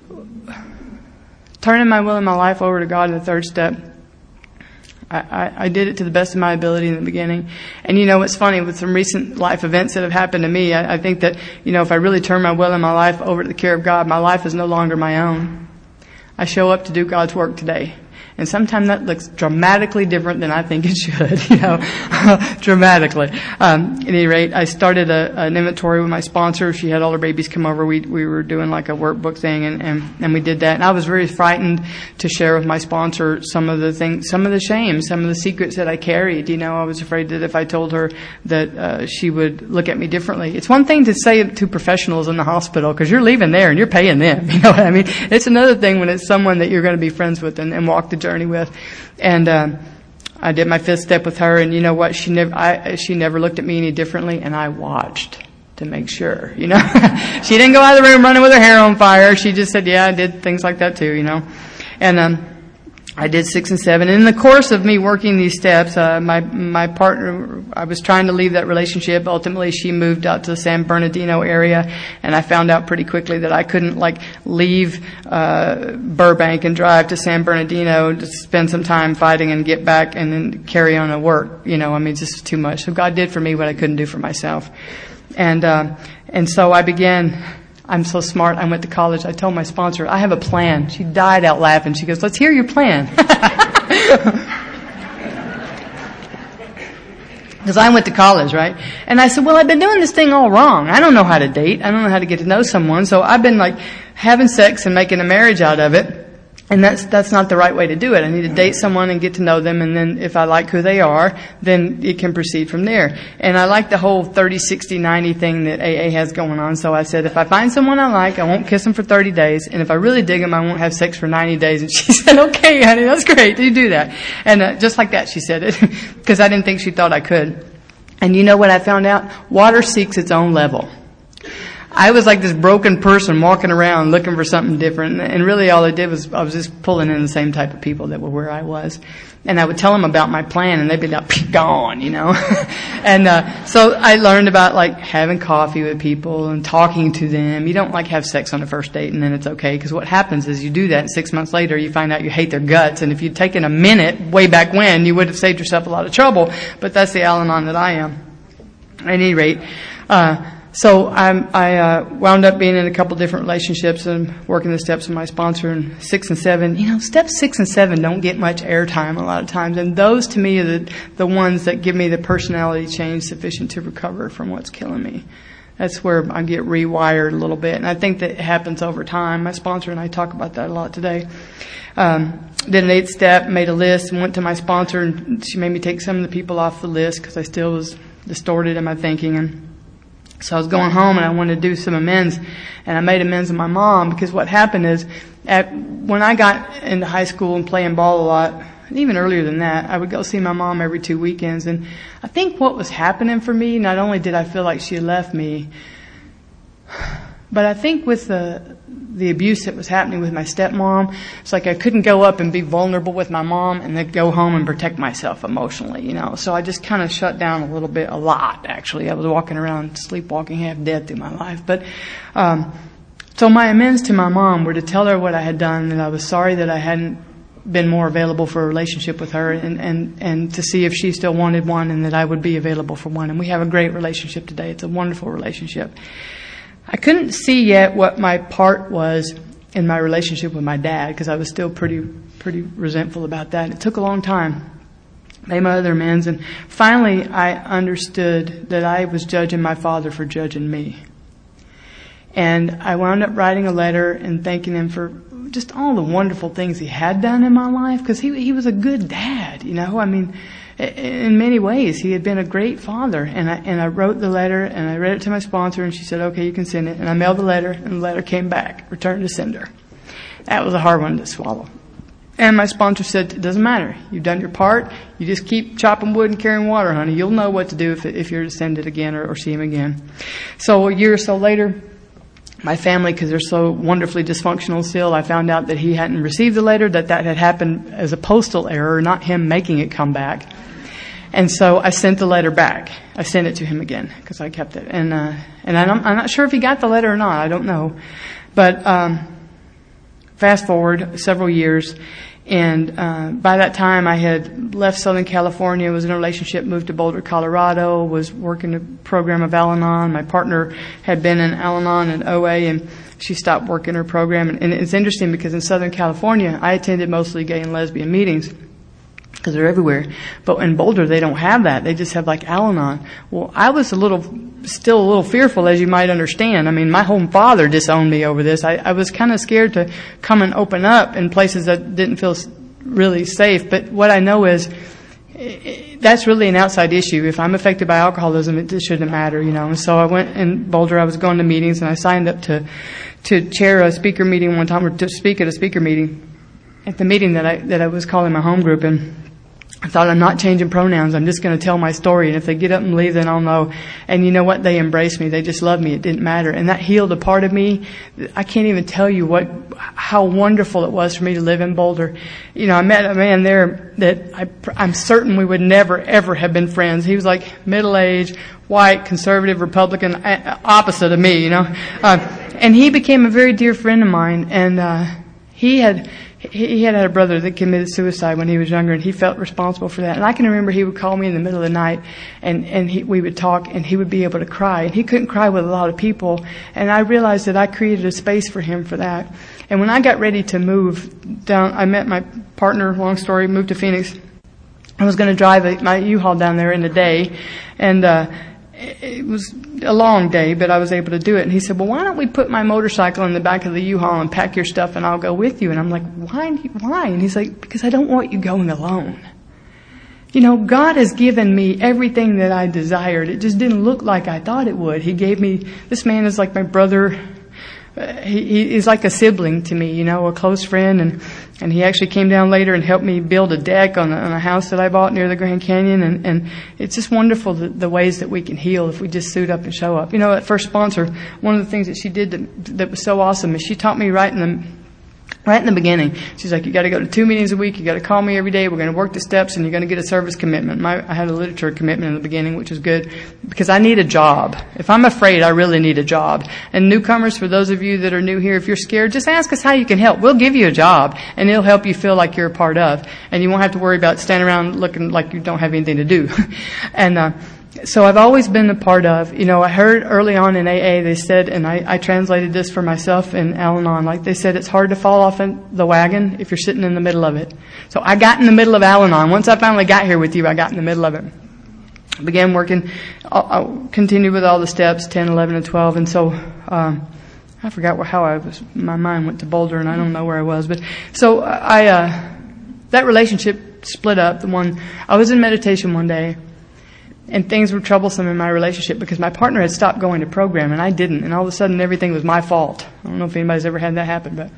turning my will and my life over to God in the third step. I, I, I did it to the best of my ability in the beginning. And you know, it's funny, with some recent life events that have happened to me, I, I think that, you know, if I really turn my will and my life over to the care of God, my life is no longer my own. I show up to do God's work today. And sometimes that looks dramatically different than I think it should, you know, dramatically. Um, at any rate, I started a, an inventory with my sponsor. She had all her babies come over. We, we were doing like a workbook thing, and, and, and we did that. And I was very frightened to share with my sponsor some of the things, some of the shame, some of the secrets that I carried. You know, I was afraid that if I told her that, uh, she would look at me differently. It's one thing to say it to professionals in the hospital, because you're leaving there and you're paying them. You know what I mean? It's another thing when it's someone that you're going to be friends with and, and walk the journey with. And um, I did my fifth step with her, and you know what? She never, I, she never looked at me any differently, and I watched to make sure. You know, she didn't go out of the room running with her hair on fire. She just said, "Yeah, I did things like that too." You know, and um, I did six and seven. And in the course of me working these steps, uh, my my partner, I was trying to leave that relationship. Ultimately, she moved out to the San Bernardino area, and I found out pretty quickly that I couldn't like leave uh Burbank and drive to San Bernardino to spend some time fighting and get back and then carry on at work. You know, I mean, just too much. So God did for me what I couldn't do for myself, and uh, and so I began. I'm so smart. I went to college. I told my sponsor, I have a plan. She died out laughing. She goes, "Let's hear your plan." Because I went to college, right? And I said, well, I've been doing this thing all wrong. I don't know how to date. I don't know how to get to know someone. So I've been like having sex and making a marriage out of it. And that's, that's not the right way to do it. I need to date someone and get to know them. And then if I like who they are, then it can proceed from there. And I like the whole thirty, sixty, ninety thing that A A has going on. So I said, if I find someone I like, I won't kiss them for thirty days. And if I really dig them, I won't have sex for ninety days. And she said, okay, honey, that's great. You do that. And uh, just like that, she said it. Because I didn't think she thought I could. And you know what I found out? Water seeks its own level. I was like this broken person walking around looking for something different. And really all I did was I was just pulling in the same type of people that were where I was. And I would tell them about my plan, and they'd be like, gone, you know. and uh so I learned about like having coffee with people and talking to them. You don't like have sex on the first date and then it's okay. Because what happens is you do that, and six months later you find out you hate their guts. And if you'd taken a minute way back when, you would have saved yourself a lot of trouble. But that's the Al-Anon that I am. At any rate, uh So I'm, I uh, wound up being in a couple different relationships and working the steps with my sponsor. And six and seven, you know, steps six and seven don't get much airtime a lot of times. And those to me are the, the ones that give me the personality change sufficient to recover from what's killing me. That's where I get rewired a little bit. And I think that it happens over time. My sponsor and I talk about that a lot today. Um, did an eighth step, made a list, and went to my sponsor, and she made me take some of the people off the list because I still was distorted in my thinking. And so I was going home and I wanted to do some amends, and I made amends with my mom, because what happened is at, when I got into high school and playing ball a lot, and even earlier than that, I would go see my mom every two weekends. And I think what was happening for me, not only did I feel like she had left me, but I think with the the abuse that was happening with my stepmom, it's like I couldn't go up and be vulnerable with my mom and then go home and protect myself emotionally, you know. So I just kind of shut down a little bit, a lot actually. I was walking around sleepwalking half dead through my life. But um so my amends to my mom were to tell her what I had done, that I was sorry that I hadn't been more available for a relationship with her, and, and, and to see if she still wanted one, and that I would be available for one. And we have a great relationship today. It's a wonderful relationship. I couldn't see yet what my part was in my relationship with my dad, because I was still pretty pretty resentful about that. It took a long time. Made my other amends, and finally I understood that I was judging my father for judging me. And I wound up writing a letter and thanking him for just all the wonderful things he had done in my life, because he he was a good dad, you know. I mean, in many ways, he had been a great father. And I, and I wrote the letter, and I read it to my sponsor, and she said, okay, you can send it. And I mailed the letter, and the letter came back, returned to sender. That was a hard one to swallow. And my sponsor said, it doesn't matter. You've done your part. You just keep chopping wood and carrying water, honey. You'll know what to do if, if you're to send it again or, or see him again. So a year or so later, my family, because they're so wonderfully dysfunctional still, I found out that he hadn't received the letter, that that had happened as a postal error, not him making it come back. And so I sent the letter back. I sent it to him again because I kept it. And uh, and I'm, I'm not sure if he got the letter or not. I don't know. But um, fast forward several years, and uh, by that time I had left Southern California, was in a relationship, moved to Boulder, Colorado, was working a program of Al-Anon. My partner had been in Al-Anon and O A, and she stopped working her program. And, and it's interesting because in Southern California, I attended mostly gay and lesbian meetings because they're everywhere. But in Boulder, they don't have that. They just have like Al-Anon. Well, I was a little, still a little fearful, as you might understand. I mean, my home father disowned me over this. I, I was kind of scared to come and open up in places that didn't feel really safe. But what I know is, that's really an outside issue. If I'm affected by alcoholism, it just shouldn't matter, you know. And so I went in Boulder. I was going to meetings, and I signed up to to chair a speaker meeting one time, or to speak at a speaker meeting. At the meeting that I that I was calling my home group, and I thought, I'm not changing pronouns. I'm just going to tell my story. And if they get up and leave, then I'll know. And you know what? They embraced me. They just loved me. It didn't matter. And that healed a part of me. I can't even tell you what, how wonderful it was for me to live in Boulder. You know, I met a man there that I, I'm certain we would never, ever have been friends. He was like middle-aged, white, conservative, Republican, opposite of me, you know. Uh, and he became a very dear friend of mine. And, uh, he had, He had had a brother that committed suicide when he was younger, and he felt responsible for that. And I can remember he would call me in the middle of the night, and, and he, we would talk, and he would be able to cry. And he couldn't cry with a lot of people. And I realized that I created a space for him for that. And when I got ready to move down, I met my partner, long story, moved to Phoenix. I was going to drive a, my U-Haul down there in a day, and uh it was a long day, but I was able to do it. And he said, well, why don't we put my motorcycle in the back of the U-Haul and pack your stuff, and I'll go with you. And I'm like, why? Why? And he's like, because I don't want you going alone. You know, God has given me everything that I desired. It just didn't look like I thought it would. He gave me, this man is like my brother. Uh, he, he is like a sibling to me, you know, a close friend. And, and he actually came down later and helped me build a deck on a, on a house that I bought near the Grand Canyon. And, and it's just wonderful the, the ways that we can heal if we just suit up and show up. You know, that first sponsor, one of the things that she did that, that was so awesome is she taught me right in the Right in the beginning, she's like, you got to go to two meetings a week. You got to call me every day. We're going to work the steps, and you're going to get a service commitment. My, I had a literature commitment in the beginning, which was good because I need a job. If I'm afraid, I really need a job. And newcomers, for those of you that are new here, if you're scared, just ask us how you can help. We'll give you a job, and it'll help you feel like you're a part of. And you won't have to worry about standing around looking like you don't have anything to do. and uh So I've always been a part of, you know, I heard early on in A A, they said, and I, I translated this for myself in Al-Anon, like they said, it's hard to fall off in the wagon if you're sitting in the middle of it. So I got in the middle of Al-Anon. Once I finally got here with you, I got in the middle of it. I began working, I continued with all the steps, ten, eleven, and twelve, and so, um, I forgot how I was, my mind went to Boulder, and I don't know where I was, but, so I, uh, that relationship split up. The one, I was in meditation one day, and things were troublesome in my relationship because my partner had stopped going to program and I didn't. And all of a sudden everything was my fault. I don't know if anybody's ever had that happen, but.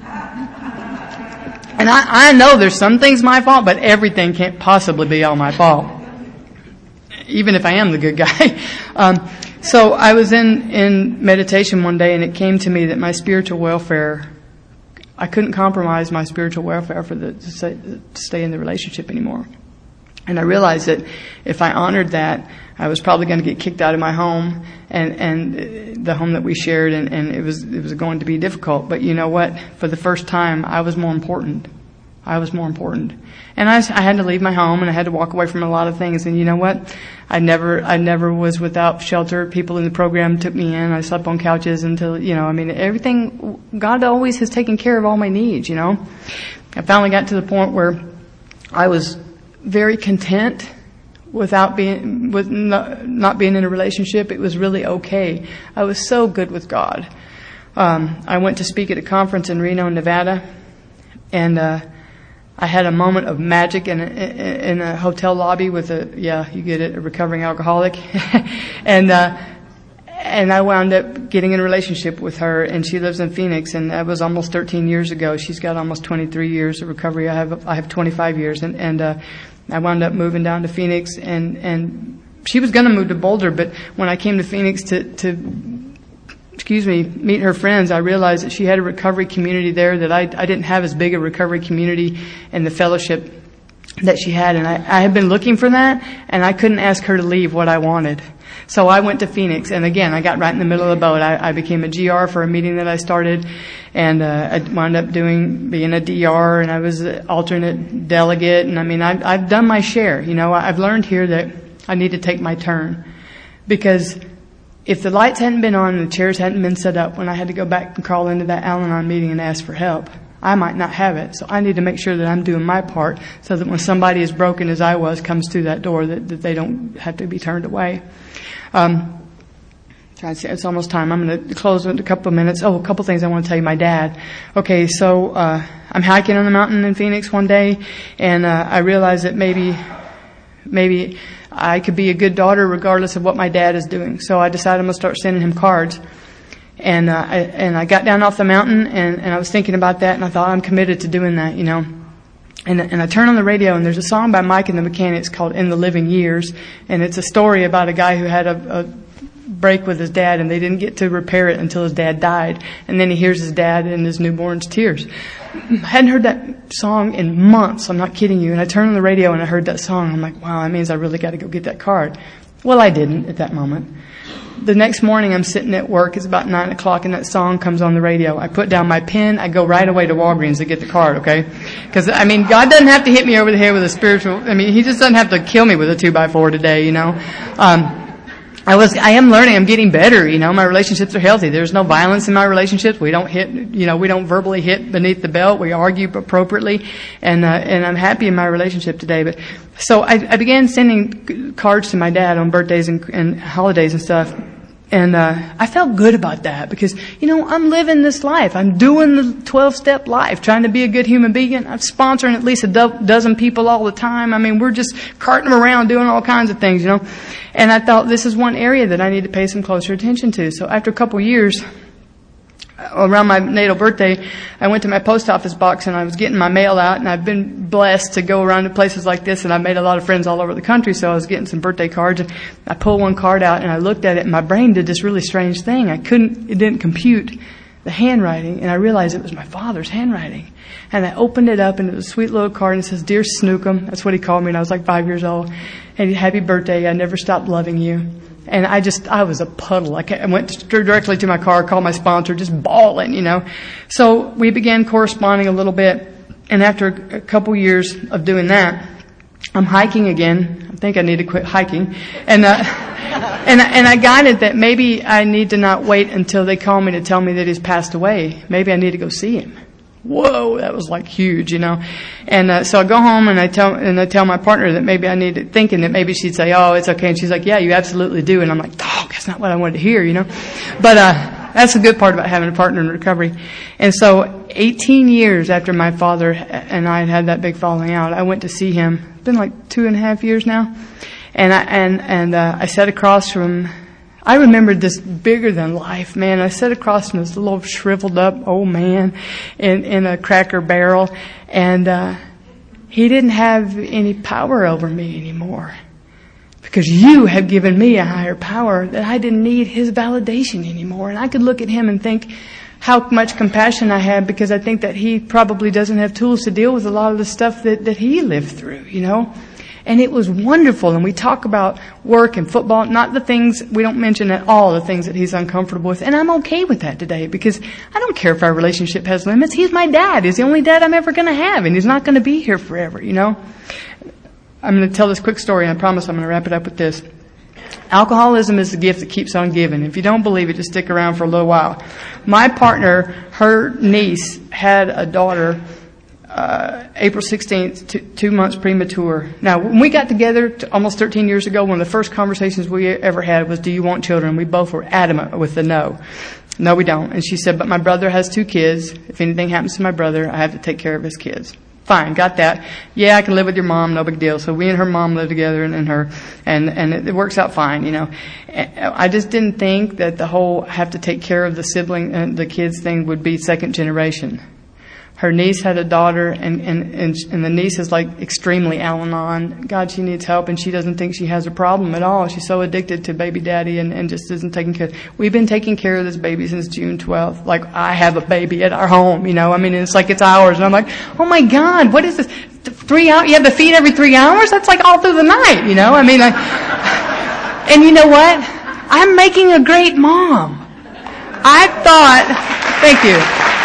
And I, I know there's some things my fault, but everything can't possibly be all my fault. Even if I am the good guy. Um, so I was in, in meditation one day, and it came to me that my spiritual welfare, I couldn't compromise my spiritual welfare for the, to, say, to stay in the relationship anymore. And I realized that if I honored that, I was probably going to get kicked out of my home and, and the home that we shared, and, and it was, it was going to be difficult. But you know what? For the first time, I was more important. I was more important. And I, I had to leave my home, and I had to walk away from a lot of things. And you know what? I never, I never was without shelter. People in the program took me in. I slept on couches until, you know, I mean, everything, God always has taken care of all my needs, you know. I finally got to the point where I was very content without being, with not, not being in a relationship. It was really okay. I was so good with God. Um, I went to speak at a conference in Reno, Nevada, and uh, I had a moment of magic in a, in a hotel lobby with a, yeah, you get it, a recovering alcoholic, and uh, and I wound up getting in a relationship with her, and she lives in Phoenix, and that was almost thirteen years ago. She's got almost twenty-three years of recovery. I have I have twenty-five years, and and uh, I wound up moving down to Phoenix, and and she was going to move to Boulder, but when I came to Phoenix to to excuse me meet her friends, I realized that she had a recovery community there that I I didn't have as big a recovery community in the fellowship that she had, and I I had been looking for that, and I couldn't ask her to leave what I wanted. So I went to Phoenix, and again, I got right in the middle of the boat. I, I became a G R for a meeting that I started, and uh, I wound up doing being a D R, and I was an alternate delegate, and I mean, I've, I've done my share. You know, I've learned here that I need to take my turn, because if the lights hadn't been on and the chairs hadn't been set up when I had to go back and crawl into that Al-Anon meeting and ask for help, I might not have it. So I need to make sure that I'm doing my part so that when somebody as broken as I was comes through that door, that, that they don't have to be turned away. Um, It's almost time. I'm going to close in a couple of minutes. Oh, a couple of things I want to tell you. My dad. Okay, so uh I'm hiking on the mountain in Phoenix one day, and uh I realized that maybe, maybe I could be a good daughter regardless of what my dad is doing. So I decided I'm going to start sending him cards. And uh, I, and I got down off the mountain, and, and I was thinking about that, and I thought, I'm committed to doing that, you know. And, and I turn on the radio, and there's a song by Mike and the Mechanics called In the Living Years, and it's a story about a guy who had a, a break with his dad, and they didn't get to repair it until his dad died. And then he hears his dad in his newborn's tears. I hadn't heard that song in months. I'm not kidding you. And I turned on the radio and I heard that song. I'm like, wow, that means I really got to go get that card. Well, I didn't at that moment. The next morning I'm sitting at work. It's about nine o'clock and that song comes on the radio. I put down my pen. I go right away to Walgreens to get the card, okay? Because, I mean, God doesn't have to hit me over the head with a spiritual, I mean, He just doesn't have to kill me with a two by four today, you know? Um, I was, I am learning, I'm getting better, you know, my relationships are healthy. There's no violence in my relationships. We don't hit, you know, we don't verbally hit beneath the belt. We argue appropriately. And, uh, and I'm happy in my relationship today. But, so I, I began sending cards to my dad on birthdays and, and holidays and stuff. And, uh, I felt good about that because, you know, I'm living this life. I'm doing the twelve-step life, trying to be a good human being. I'm sponsoring at least a do- dozen people all the time. I mean, we're just carting them around doing all kinds of things, you know. And I thought this is one area that I need to pay some closer attention to. So after a couple of years, around my natal birthday, I went to my post office box and I was getting my mail out, and I've been blessed to go around to places like this, and I've made a lot of friends all over the country, so I was getting some birthday cards, and I pulled one card out and I looked at it, and my brain did this really strange thing. I couldn't, it didn't compute the handwriting, and I realized it was my father's handwriting. And I opened it up, and it was a sweet little card, and it says, "Dear Snookum," that's what he called me when I was like five years old, "and happy birthday, I never stopped loving you." And I just, I was a puddle. I went directly to my car, called my sponsor, just bawling, you know. So we began corresponding a little bit. And after a couple years of doing that, I'm hiking again. I think I need to quit hiking. And, uh, and, and I got it that maybe I need to not wait until they call me to tell me that he's passed away. Maybe I need to go see him. Whoa, that was like huge, you know. And uh, so I go home and I tell and I tell my partner that maybe I need to, thinking that maybe she'd say, "Oh, it's okay." And she's like, "Yeah, you absolutely do." And I'm like, "Dog, that's not what I wanted to hear," you know. But uh that's the good part about having a partner in recovery. And so eighteen years after my father and I had had that big falling out, I went to see him. It's been like two and a half years now. And I and and uh, I sat across from. I remembered this bigger than life, man. I sat across from this little shriveled up old man in, in a Cracker Barrel, and uh, he didn't have any power over me anymore because you have given me a higher power that I didn't need his validation anymore. And I could look at him and think how much compassion I had because I think that he probably doesn't have tools to deal with a lot of the stuff that, that he lived through, you know. And it was wonderful. And we talk about work and football, not the things, we don't mention at all the things that he's uncomfortable with. And I'm okay with that today because I don't care if our relationship has limits. He's my dad. He's the only dad I'm ever going to have. And he's not going to be here forever, you know. I'm going to tell this quick story, and I promise I'm going to wrap it up with this. Alcoholism is the gift that keeps on giving. If you don't believe it, just stick around for a little while. My partner, her niece, had a daughter Uh, April sixteenth, two, two months premature. Now, when we got together t- almost thirteen years ago, one of the first conversations we ever had was, "Do you want children?" We both were adamant with the no. No, we don't. And she said, "But my brother has two kids. If anything happens to my brother, I have to take care of his kids." Fine, got that. Yeah, I can live with your mom, no big deal. So we and her mom live together, and, and her, and, and it, it works out fine, you know. I just didn't think that the whole have to take care of the sibling, uh, the kids thing would be second generation. Her niece had a daughter, and, and, and, and the niece is like extremely Al-Anon. God, she needs help, and she doesn't think she has a problem at all. She's so addicted to baby daddy and, and just isn't taking care. We've been taking care of this baby since June twelfth. Like, I have a baby at our home, you know. I mean, it's like it's ours. And I'm like, oh my God, what is this? Three hours? You have to feed every three hours? That's like all through the night, you know. I mean, I, and you know what? I'm making a great mom. I thought, thank you.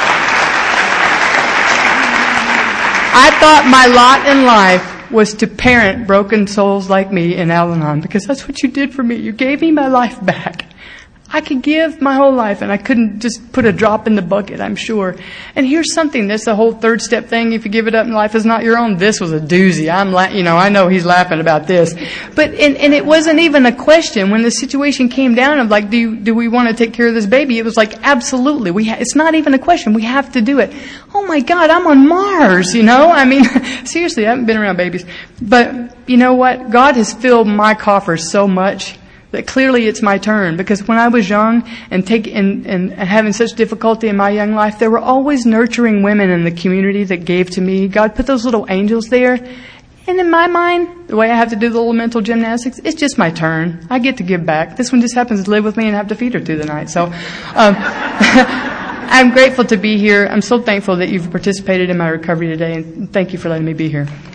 I thought my lot in life was to parent broken souls like me in Al-Anon because that's what you did for me. You gave me my life back. I could give my whole life and I couldn't just put a drop in the bucket, I'm sure. And here's something, that's the whole third step thing. If you give it up and life is not your own, this was a doozy. I'm la- you know, I know he's laughing about this. But, and, and it wasn't even a question. When the situation came down of like, do you, do we want to take care of this baby? It was like, absolutely. We ha- it's not even a question. We have to do it. Oh my God, I'm on Mars, you know? I mean, seriously, I haven't been around babies. But you know what? God has filled my coffers so much that clearly it's my turn. Because when I was young and take and, and, and having such difficulty in my young life, there were always nurturing women in the community that gave to me. God put those little angels there. And in my mind, the way I have to do the little mental gymnastics, it's just my turn. I get to give back. This one just happens to live with me and I have to feed her through the night. So, um, I'm grateful to be here. I'm so thankful that you've participated in my recovery today, and thank you for letting me be here.